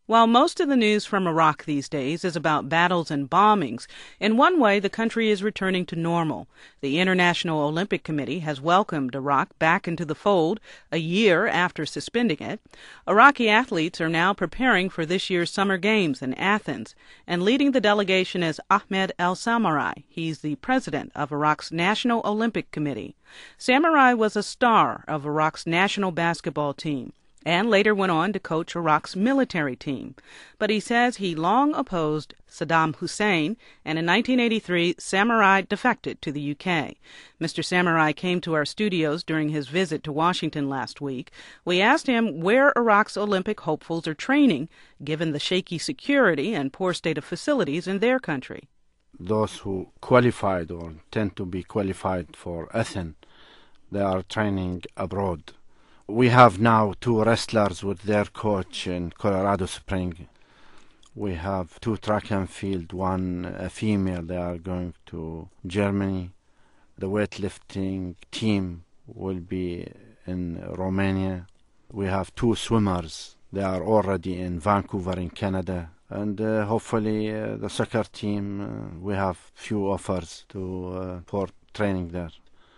While most of the news from Iraq these days is about battles and bombings, in one way the country is returning to normal. The International Olympic Committee has welcomed Iraq back into the fold a year after suspending it. Iraqi athletes are now preparing for this year's Summer Games in Athens, and leading the delegation is Ahmed El-Samarrai. He's the president of Iraq's National Olympic Committee. Samarrai was a star of Iraq's national basketball team, and later went on to coach Iraq's military team. But he says he long opposed Saddam Hussein, and in 1983, Samarrai defected to the UK. Mr. Samarrai came to our studios during his visit to Washington last week. We asked him where Iraq's Olympic hopefuls are training, given the shaky security and poor state of facilities in their country. Those who qualified or tend to be qualified for Athens, they are training abroad. We have now 2 wrestlers with their coach in Colorado Springs. We have 2 track and field, 1 female. They are going to Germany. The weightlifting team will be in Romania. We have 2 swimmers. They are already in Vancouver in Canada. And hopefully the soccer team, we have few offers for training there.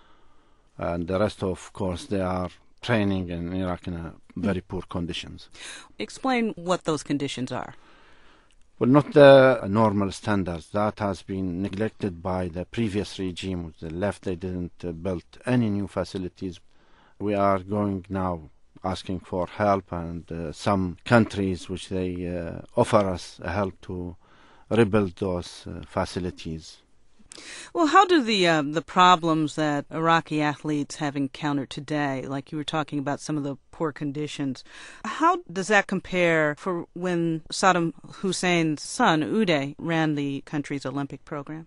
And the rest, of course, they are training in Iraq in very poor conditions. Explain what those conditions are. Well, not the normal standards. That has been neglected by the previous regime. With the left, they didn't build any new facilities. We are going now asking for help, and some countries which they offer us help to rebuild those facilities. Well, how do the problems that Iraqi athletes have encountered today, like you were talking about some of the poor conditions, how does that compare for when Saddam Hussein's son, Uday, ran the country's Olympic program?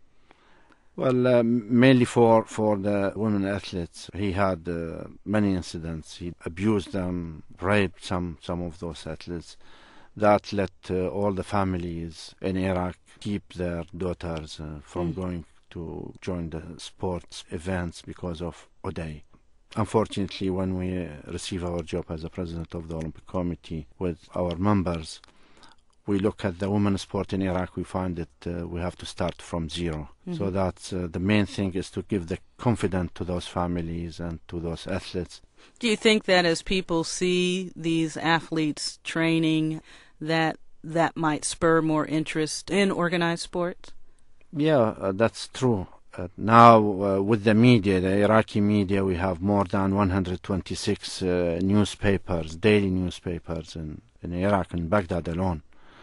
Well, mainly for the women athletes, he had many incidents. He abused them, raped some of those athletes. That let all the families in Iraq keep their daughters from going to join the sports events because of Uday. Unfortunately, when we receive our job as a president of the Olympic Committee with our members, we look at the women's sport in Iraq, we find that we have to start from zero. Mm-hmm. So that's the main thing, is to give the confidence to those families and to those athletes. Do you think that as people see these athletes training, that might spur more interest in organized sports? Yeah, that's true. Now, with the media, the Iraqi media, we have more than 126 newspapers, daily newspapers in Iraq, in Baghdad alone.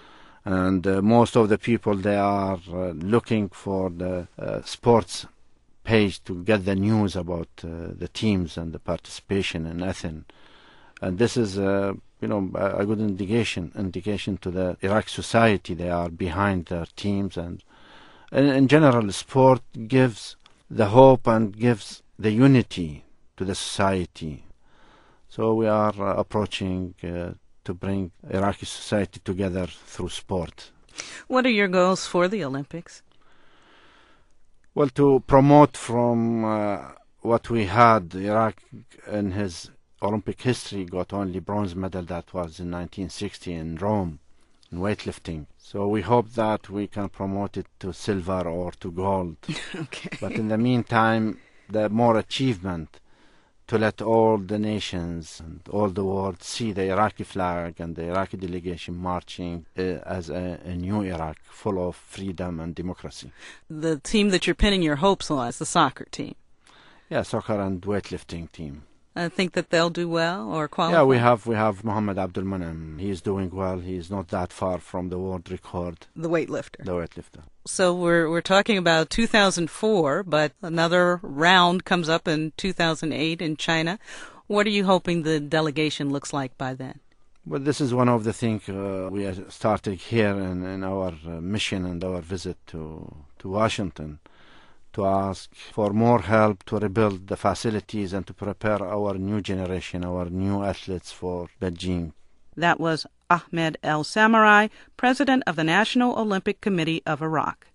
And most of the people, they are looking for the sports page to get the news about the teams and the participation in Athens. And this is, a good indication to the Iraq society. They are behind their teams, and in general, sport gives the hope and gives the unity to the society. So we are approaching to bring Iraqi society together through sport. What are your goals for the Olympics? Well, to promote from what we had. Iraq in his Olympic history got only bronze medal. That was in 1960 in Rome in weightlifting. So we hope that we can promote it to silver or to gold. Okay. But in the meantime, the more achievement, to let all the nations and all the world see the Iraqi flag and the Iraqi delegation marching as a new Iraq full of freedom and democracy. The team that you're pinning your hopes on is the soccer team. Yeah, soccer and weightlifting team. I think that they'll do well or qualify? Yeah, we have Mohammed Abdul Monem. He's doing well. He's not that far from the world record. The weightlifter. The weightlifter. So we're talking about 2004, but another round comes up in 2008 in China. What are you hoping the delegation looks like by then? Well, this is one of the things we are starting here in our mission and our visit to Washington, to ask for more help to rebuild the facilities and to prepare our new generation, our new athletes for Beijing. That was Ahmed El-Samarrai, president of the National Olympic Committee of Iraq.